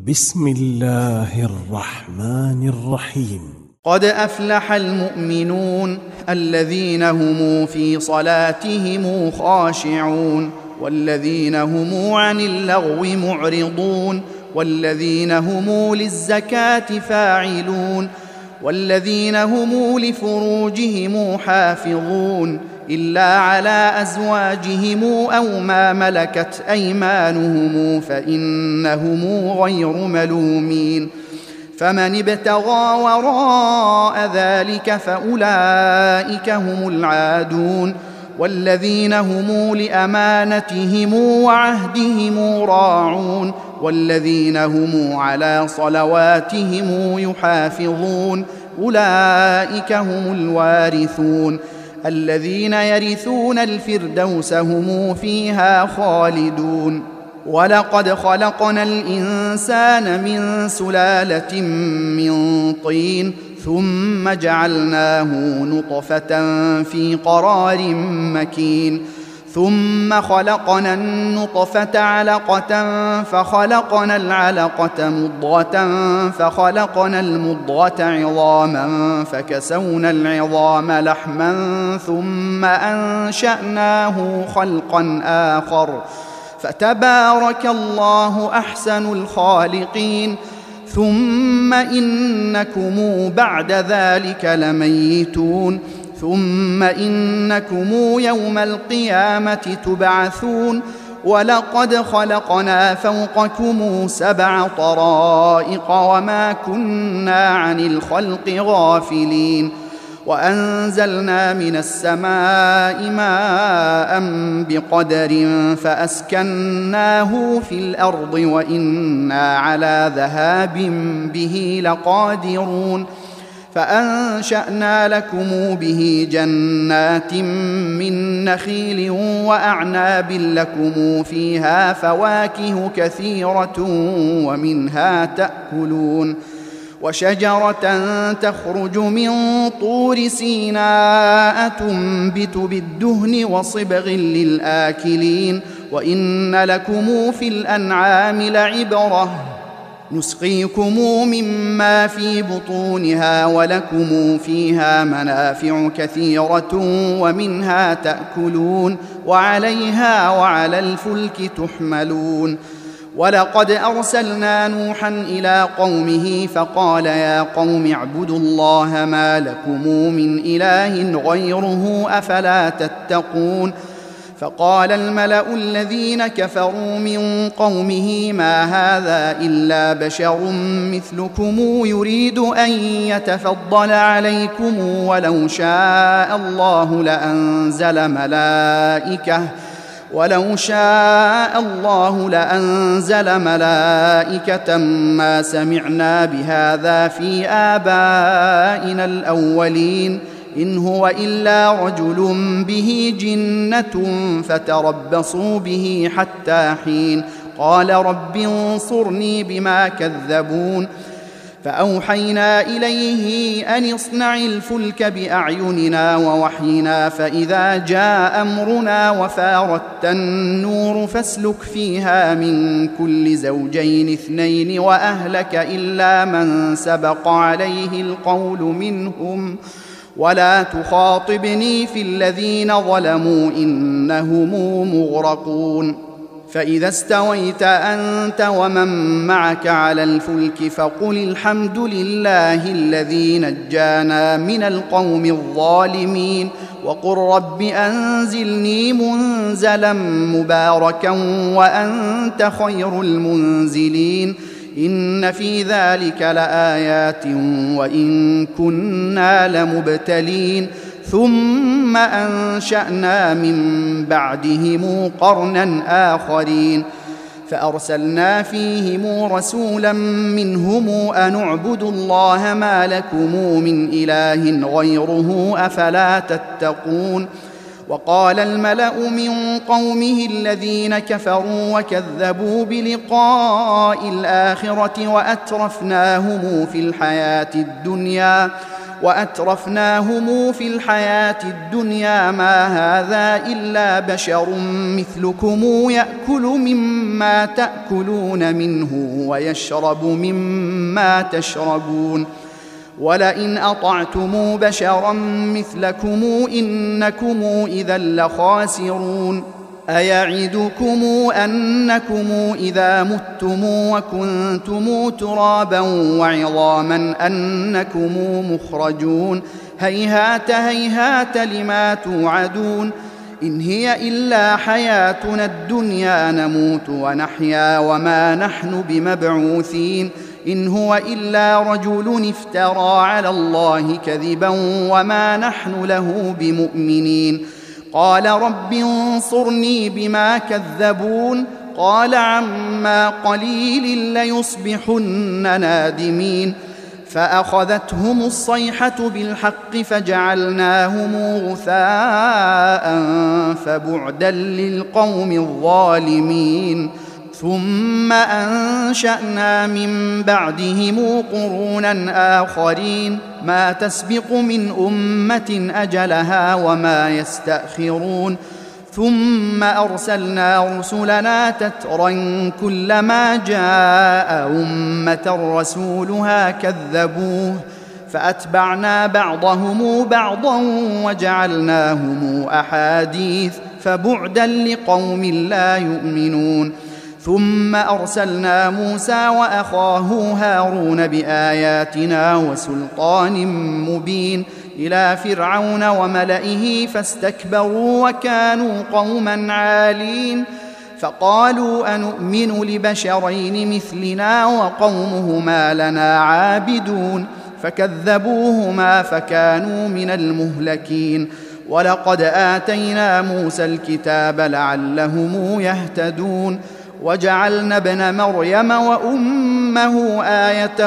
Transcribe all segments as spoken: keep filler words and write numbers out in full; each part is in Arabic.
بسم الله الرحمن الرحيم. قد أفلح المؤمنون الذين هم في صلاتهم خاشعون والذين هم عن اللغو معرضون والذين هم للزكاة فاعلون والذين هم لفروجهم حافظون إلا على أزواجهم أو ما ملكت أيمانهم فإنهم غير ملومين. فمن ابتغى وراء ذلك فأولئك هم العادون والذين هم لأمانتهم وعهدهم راعون والذين هم على صلواتهم يحافظون أولئك هم الوارثون الذين يرثون الفردوس هم فيها خالدون. ولقد خلقنا الإنسان من سلالة من طين ثم جعلناه نطفة في قرار مكين ثم خلقنا النطفة علقة فخلقنا العلقة مضغة فخلقنا المضغة عظاما فكسونا العظام لحما ثم أنشأناه خلقا آخر فتبارك الله أحسن الخالقين. ثم إنكم بعد ذلك لميتون ثم إنكم يوم القيامة تبعثون. ولقد خلقنا فوقكم سبع طرائق وما كنا عن الخلق غافلين وأنزلنا من السماء ماء بقدر فأسكناه في الأرض وإنا على ذهاب به لقادرون. فأنشأنا لكم به جنات من نخيل وأعناب لكم فيها فواكه كثيرة ومنها تأكلون وشجرة تخرج من طور سيناء تنبت بالدهن وصبغ للآكلين وإن لكم في الأنعام لعبرة نسقيكم مما في بطونها ولكم فيها منافع كثيرة ومنها تأكلون وعليها وعلى الفلك تحملون. ولقد أرسلنا نوحا إلى قومه فقال يا قوم اعبدوا الله ما لكم من إله غيره أفلا تتقون. فقال الملأ الذين كفروا من قومه ما هذا إلا بشر مثلكم يريد أن يتفضل عليكم ولو شاء الله لأنزل ملائكة ولو شاء الله لأنزل ملائكة ما سمعنا بهذا في آبائنا الأولين إن هو إلا رجل به جنة فتربصوا به حتى حين. قال رب انصرني بما كذبون. فأوحينا إليه أن اصنع الفلك بأعيننا ووحينا فإذا جاء أمرنا وفارت النور فاسلك فيها من كل زوجين اثنين وأهلك إلا من سبق عليه القول منهم ولا تخاطبني في الذين ظلموا إنهم مغرقون. فإذا استويت أنت ومن معك على الفلك فقل الحمد لله الذي نجانا من القوم الظالمين وقل رب أنزلني منزلا مباركا وأنت خير المنزلين. إن في ذلك لآيات وإن كنا لمبتلين. ثم أنشأنا من بعدهم قرنا آخرين فأرسلنا فيهم رسولا منهم أن اعبدوا الله ما لكم من إله غيره أفلا تتقون. وقال الملأ من قومه الذين كفروا وكذبوا بلقاء الآخرة وأترفناهم في الحياة الدنيا وأترفناهم في الحياة الدنيا ما هذا إلا بشر مثلكم يأكل مما تأكلون منه ويشرب مما تشربون ولئن أطعتم بشرا مثلكم إنكم إذا لخاسرون أيعدكم أنكم إذا متم وكنتم ترابا وعظاما أنكم مخرجون هيهات هيهات لما توعدون إن هي إلا حياتنا الدنيا نموت ونحيا وما نحن بمبعوثين إن هو إلا رجل افترى على الله كذبا وما نحن له بمؤمنين قال رب انصرني بما كذبون قال عما قليل ليصبحن نادمين فأخذتهم الصيحة بالحق فجعلناهم غثاء فبعدا للقوم الظالمين ثم أنشأنا من بعدهم قرونا آخرين ما تسبق من أمة أجلها وما يستأخرون ثم أرسلنا رسلنا تترا كلما جاء أمة رسولها كذبوه فأتبعنا بعضهم بعضا وجعلناهم أحاديث فبعدا لقوم لا يؤمنون ثم أرسلنا موسى وأخاه هارون بآياتنا وسلطان مبين إلى فرعون وملئه فاستكبروا وكانوا قوما عالين فقالوا أنؤمن لبشرين مثلنا وقومهما لنا عابدون فكذبوهما فكانوا من المهلكين ولقد آتينا موسى الكتاب لعلهم يهتدون وجعلنا ابن مريم وأمه آية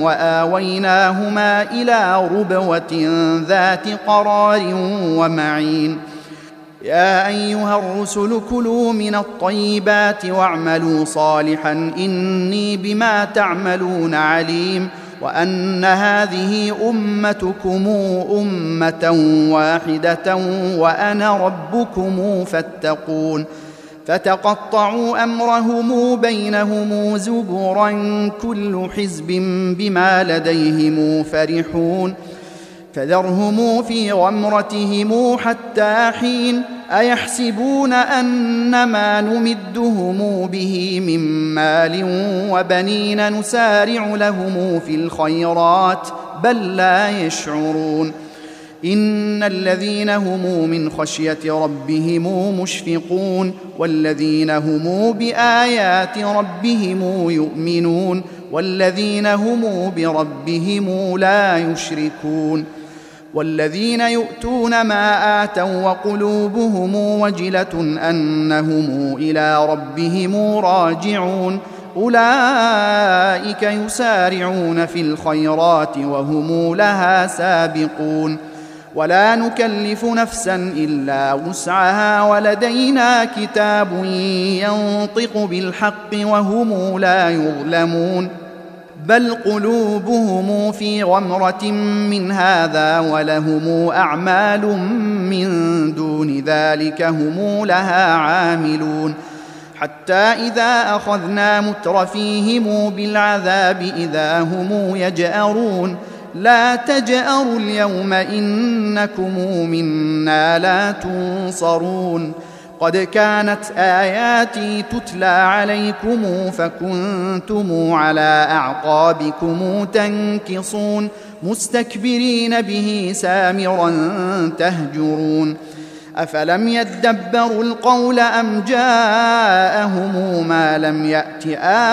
وآويناهما إلى ربوة ذات قرار ومعين يا أيها الرسل كلوا من الطيبات واعملوا صالحا إني بما تعملون عليم وأن هذه أمتكم أمة واحدة وأنا ربكم فاتقون فتقطعوا أمرهم بينهم زبرا كل حزب بما لديهم فرحون فذرهم في غمرتهم حتى حين أيحسبون أن ما نمدهم به من مال وبنين نسارع لهم في الخيرات بل لا يشعرون إن الذين هم من خشية ربهم مشفقون والذين هم بآيات ربهم يؤمنون والذين هم بربهم لا يشركون والذين يؤتون ما آتوا وقلوبهم وجلة أنهم إلى ربهم راجعون أولئك يسارعون في الخيرات وهم لها سابقون ولا نكلف نفسا إلا وسعها ولدينا كتاب ينطق بالحق وهم لا يظلمون بل قلوبهم في غمرة من هذا ولهم أعمال من دون ذلك هم لها عاملون حتى إذا أخذنا مترفيهم بالعذاب إذا هم يجأرون لا تجأروا اليوم إنكم منا لا تنصرون قد كانت آياتي تتلى عليكم فكنتم على أعقابكم تنكصون مستكبرين به سامرا تهجرون أفلم يدبروا القول أم جاءهم ما لم يأت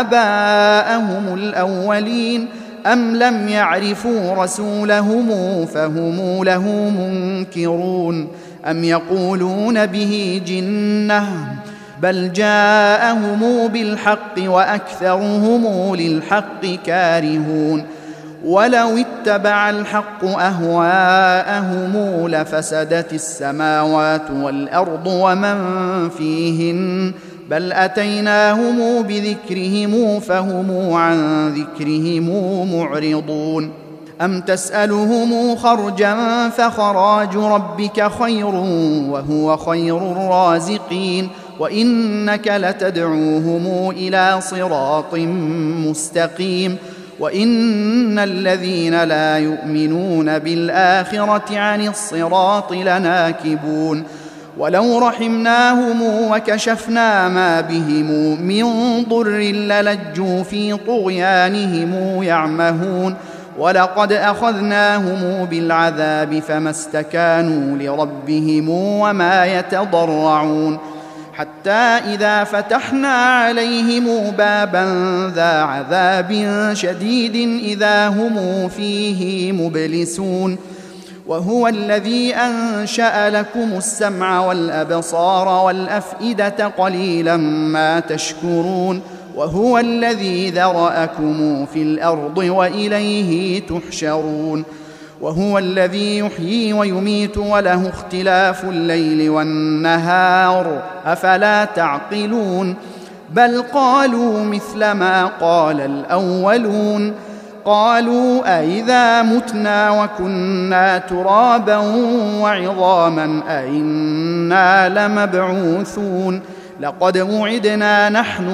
آباءهم الأولين أم لم يعرفوا رسولهم فهم له منكرون أم يقولون به جنة بل جاءهم بالحق وأكثرهم للحق كارهون ولو اتبع الحق أهواءهم لفسدت السماوات والأرض ومن فيهن بل أتيناهم بذكرهم فهم عن ذكرهم معرضون أم تسألهم خرجا فخراج ربك خير وهو خير الرازقين وإنك لتدعوهم إلى صراط مستقيم وإن الذين لا يؤمنون بالآخرة عن الصراط لناكبون ولو رحمناهم وكشفنا ما بهم من ضر للجوا في طغيانهم يعمهون ولقد أخذناهم بالعذاب فما استكانوا لربهم وما يتضرعون حتى إذا فتحنا عليهم بابا ذا عذاب شديد إذا هم فيه مبلسون وهو الذي أنشأ لكم السمع والأبصار والأفئدة قليلا ما تشكرون وهو الذي ذرأكم في الأرض وإليه تحشرون وهو الذي يحيي ويميت وله اختلاف الليل والنهار أفلا تعقلون بل قالوا مثل ما قال الأولون قالوا أئذا متنا وكنا ترابا وعظاما أئنا لمبعوثون لقد وعدنا نحن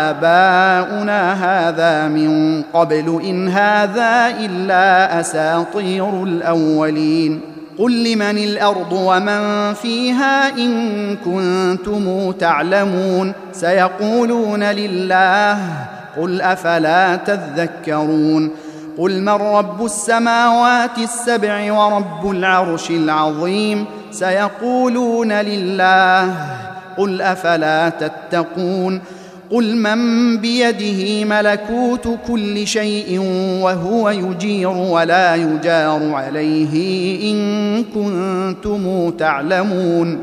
وآباؤنا هذا من قبل إن هذا إلا أساطير الأولين قل لمن الأرض ومن فيها إن كنتم تعلمون سيقولون لله قل أفلا تذكرون قل من رب السماوات السبع ورب العرش العظيم سيقولون لله قل أفلا تتقون قل من بيده ملكوت كل شيء وهو يجير ولا يجار عليه إن كنتم تعلمون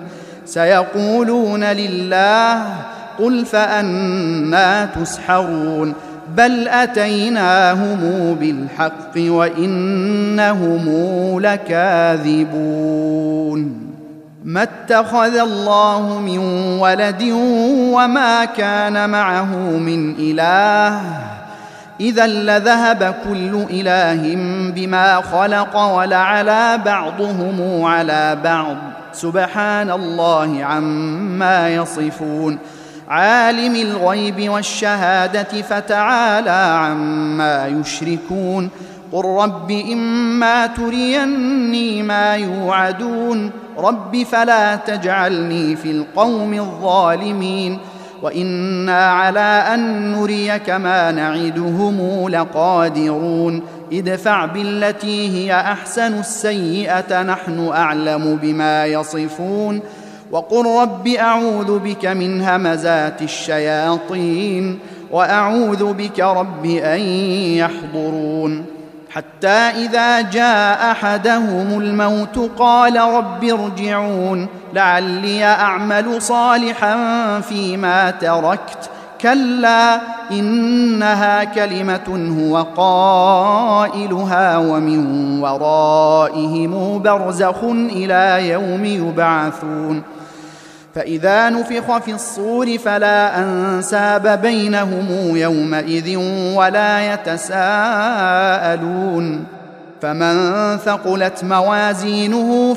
سيقولون لله قل فأنى تسحرون بل أتيناهم بالحق وإنهم لكاذبون ما اتخذ الله من ولد وما كان معه من إله إذا لذهب كل إله بما خلق ولعلى بعضهم على بعض سبحان الله عما يصفون عالم الغيب والشهادة فتعالى عما يشركون قل رب إما تريني ما يوعدون رب فلا تجعلني في القوم الظالمين وإنا على أن نريك ما نعدهم لقادرون ادفع بالتي هي أحسن السيئة نحن أعلم بما يصفون وقل رب أعوذ بك من همزات الشياطين وأعوذ بك رب أن يحضرون حتى إذا جاء أحدهم الموت قال رب ارجعون لعلي أعمل صالحا فيما تركت كلا إنها كلمة هو قائلها ومن ورائهم برزخ إلى يوم يبعثون فإذا نفخ في الصور فلا أنساب بينهم يومئذ ولا يتساءلون فمن ثقلت موازينه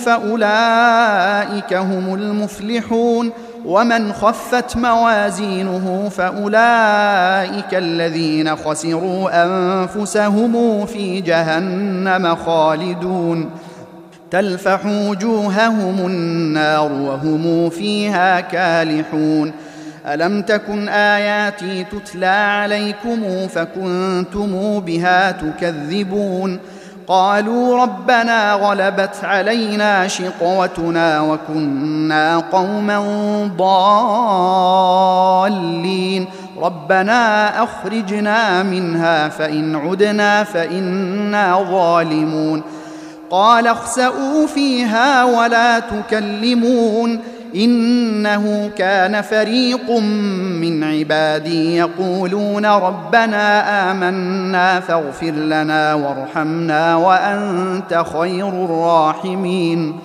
فأولئك هم المفلحون ومن خفت موازينه فأولئك الذين خسروا أنفسهم في جهنم خالدون تلفح وجوههم النار وهم فيها كالحون ألم تكن آياتي تتلى عليكم فكنتم بها تكذبون قالوا ربنا غلبت علينا شقوتنا وكنا قوما ضالين ربنا أخرجنا منها فإن عدنا فإنا ظالمون قال اخسئوا فيها ولا تكلمون إنه كان فريق من عبادي يقولون ربنا آمنا فاغفر لنا وارحمنا وأنت خير الراحمين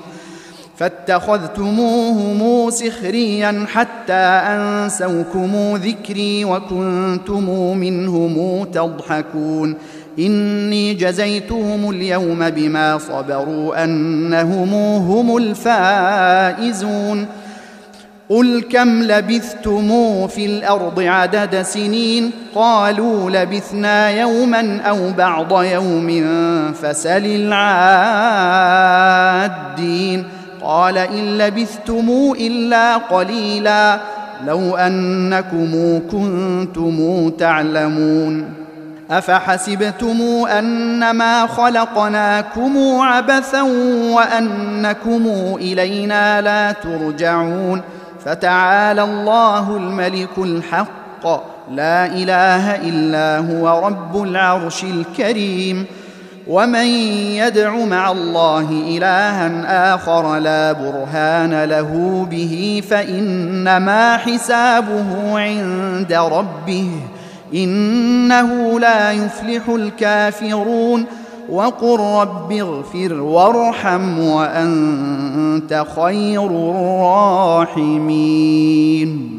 فاتخذتموهم سخريا حتى أنسوكم ذكري وكنتم منهم تضحكون إني جزيتهم اليوم بما صبروا أنهم هم الفائزون قل كم لبثتم في الأرض عدد سنين قالوا لبثنا يوما أو بعض يوم فسل العادين قال إن لبثتم إلا قليلا لو أنكم كنتم تعلمون أفحسبتم أنما خلقناكم عبثا وأنكم إلينا لا ترجعون فتعالى الله الملك الحق لا إله إلا هو رب العرش الكريم ومن يدع مع الله إلها آخر لا برهان له به فإنما حسابه عند ربه إنه لا يفلح الكافرون وقل رب اغفر وارحم وأنت خير الراحمين.